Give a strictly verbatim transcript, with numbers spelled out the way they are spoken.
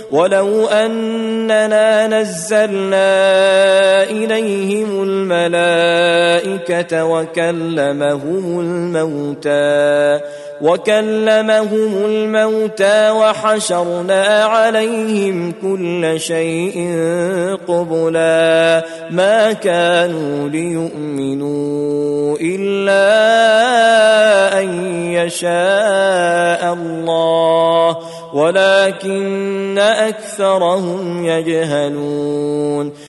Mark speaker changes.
Speaker 1: ولو أننا نزلنا إليهم الملائكة وكلمهم الموتى وكلمهم الموتى وحشرنا عليهم كل شيء قبلا ما كانوا ليؤمنوا إلا أن يشاء الله ولكن أكثرهم يجهلون